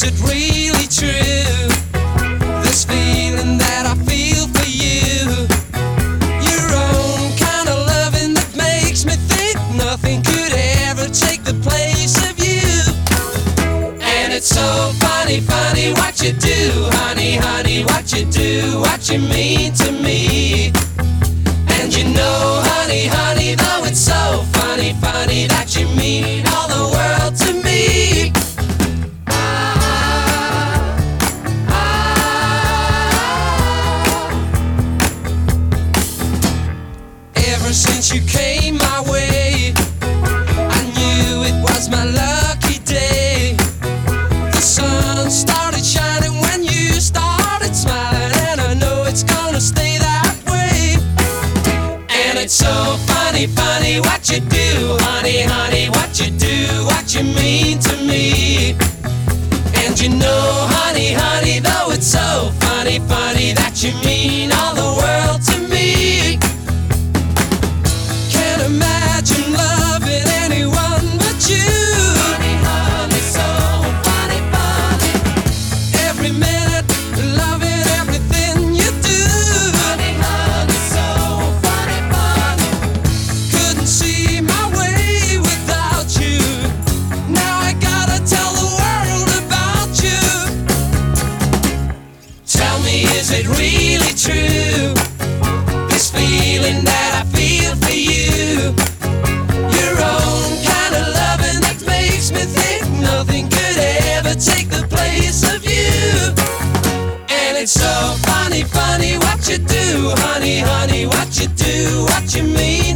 it really true? This feeling that I feel for you. Your own kind of loving that makes me think nothing could ever take the place of you. And it's so funny, funny what you do, honey, honey, what you do, what you mean to me. And you know, honey, honey, though it's so funny, funny that you mean all the world to me. Ever since you came my way, I knew it was my lucky day. The sun started shining when you started smiling, and I know it's gonna stay that way. And it's so funny, funny what you do, honey, honey, what you do, what you mean to me. And you know, honey, honey, though it's so funny, funny that you mean all the world to me. Can't imagine loving anyone but you. Honey, honey, so funny, funny. Every minute, loving everything you do. Honey, honey, so funny, funny. Couldn't see my way without you. Now I gotta tell the world about you. Tell me, is it really true? This feeling that I feel for you. Your own kind of loving that makes me think nothing could ever take the place of you. And it's so funny, funny what you do, honey, honey, what you do, what you mean.